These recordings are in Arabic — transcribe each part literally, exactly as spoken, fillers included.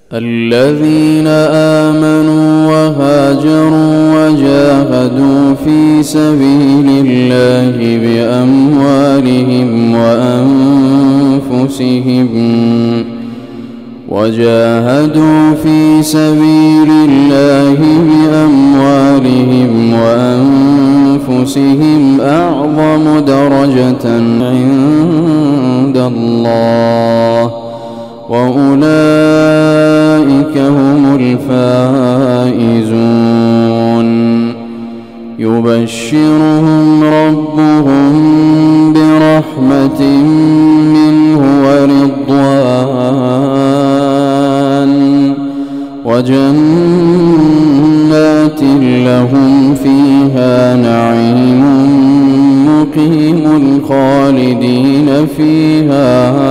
الذين آمنوا وهاجروا وجاهدوا في سبيل الله بأموالهم وأنفسهم وجاهدوا في سبيل الله بأموالهم وأنفسهم أعظم درجة عند الله وأولئك هم الفائزون. يبشرهم ربهم برحمة منه ورضوان وجنات لهم فيها نعيم مقيم خالدين فيها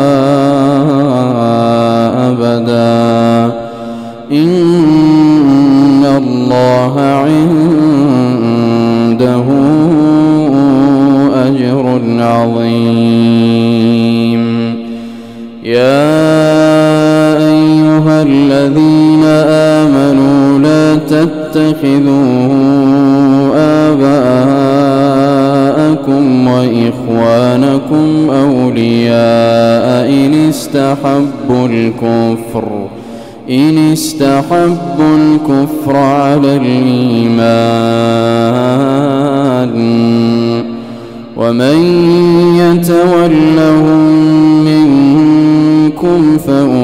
أبدا إن الله عنده أجر عظيم. يا أيها الذين آمنوا لا تتخذوا آباءكم وإخوانكم أولياء إن استحبوا الكفر إن استحبوا الكفر على الإيمان ومن يتولهم منكم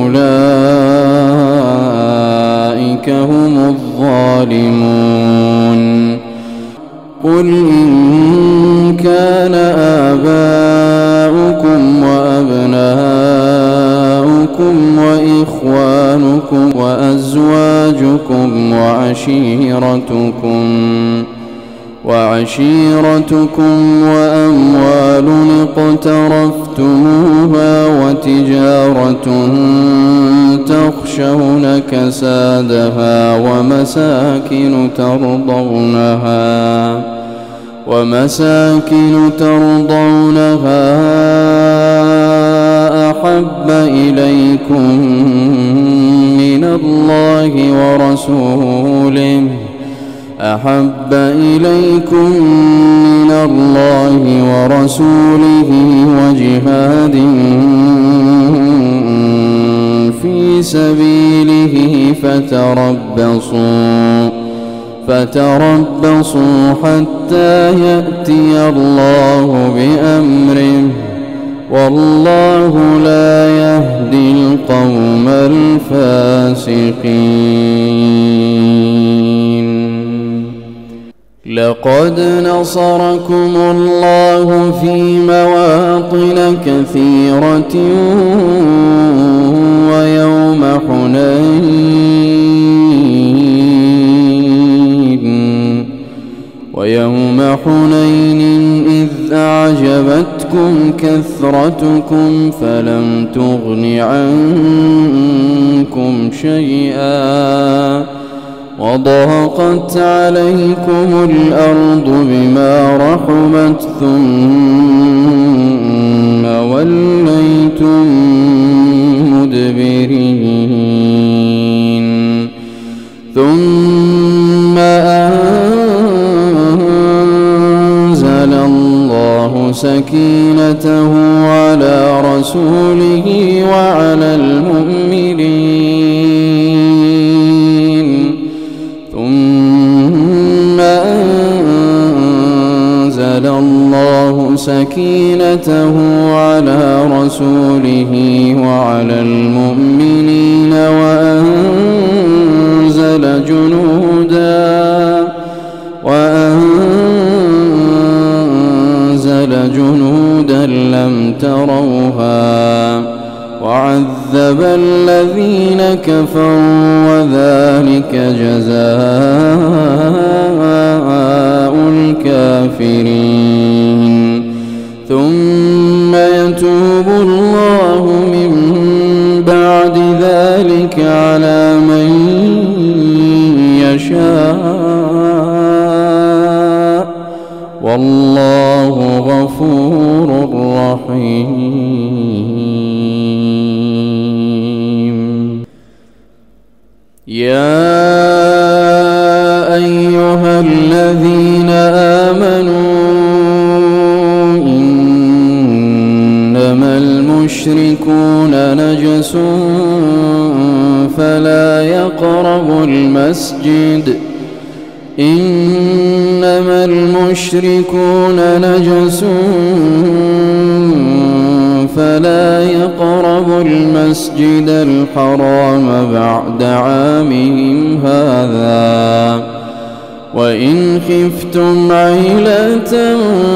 فأولئك هم الظالمون. قل إن كان آباؤكم وأبناؤكم وإخوانكم وأزواجكم وعشيرتكم وعشيرتكم وأموال اقترفتموها وتجارة تخشون كسادها ومساكن ترضونها ومساكن ترضونها أحب إليكم من الله ورسوله أحب إليكم من الله ورسوله وجهاد في سبيله فتربصوا فتربصوا حتى يأتي الله بأمره والله لا يهدي القوم الفاسقين. لقد نصركم الله في مواطن كثيرة ويوم حنين ويوم حنين إذ أعجبتكم كثرتكم فلم تغن عنكم شيئا وضاقت عليكم الأرض بما رحبت ثم وليتم مدبرين. ثم أنزل الله سكينته على رسوله وعلى المؤمنين ثم أنزل الله سكينته على رسوله وعلى المؤمنين وأنزل جنودا وأنزل جنودا لم تروها وعذب الذين كفروا وذلك جزاء الكافرين. ثم يتوب الله من بعد ذلك على من يشاء والله غفور رحيم. يا أيها الذين آمنوا إنما المشركون نجس فلا يقربوا المسجد إنما المشركون نجس فلا يقربوا المسجد الحرام بعد عامهم هذا وإن خفتم عيلة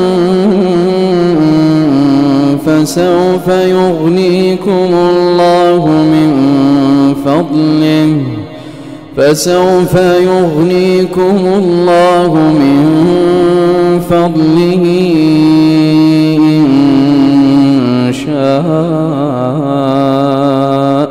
فسوف يغنيكم الله من فضله فسوف يغنيكم الله من فضله إن شاء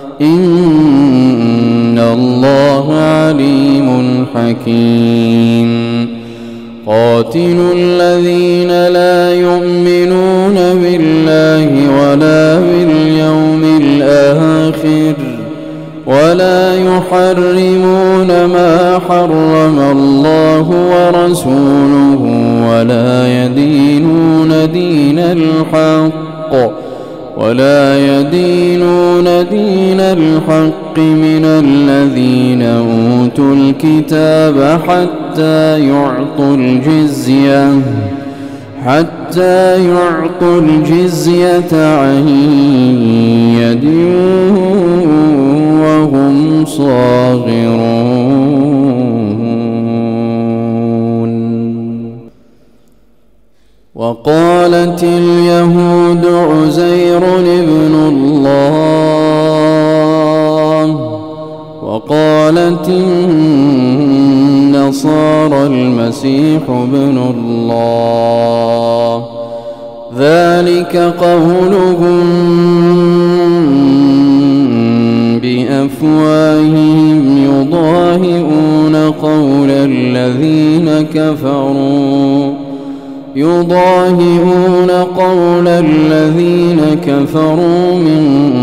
إن الله عليم حكيم قاتلوا الذين لا يؤمنون بالله ولا باليوم الآخر ولا يحرمون ما حرم الله ورسوله ولا يدينون دين الحق ولا يدينون دين الحق من الذين أوتوا الكتاب حتى يعطوا الجزية حتى يعطوا الجزية عن يد وهم صاغرون. وقالت اليهود عزير ابن الله وقالت النصارى المسيح ابن الله ذلك قولهم بأفواههم يضاهئون قول الذين كفروا يضاهئون قول الذين كفروا من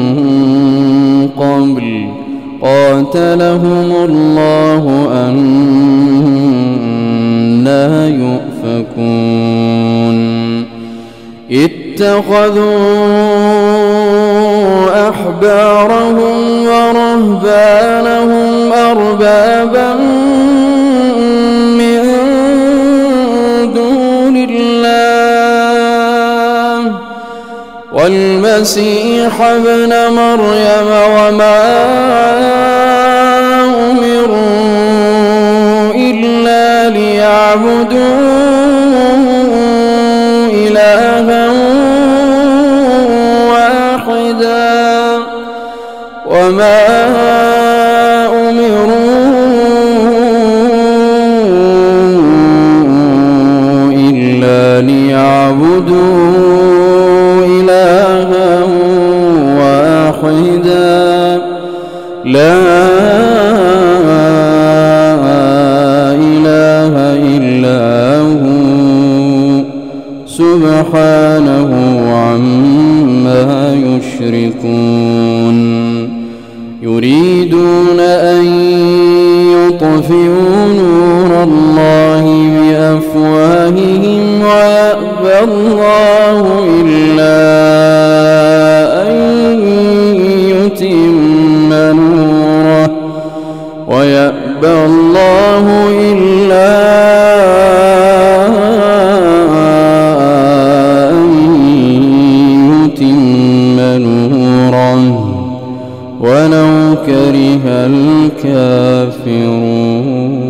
قبل قاتلهم الله أنى يؤفكون. اتخذوا أحبارهم ورهبانهم أربابا من دون الله والمسيح ابن مريم وما أمروا إلا ليعبدوا إلها واحدا وما أمروا إلا ليعبدوا إلها واحدا لا إله إلا هو سبحانه عما يشركون. يريدون أن يطفئوا نور الله بأفواههم ويأبى الله إلا أن يتم نوره ويأبى الله إلا أن يتم نوره ولو كره الكافرون.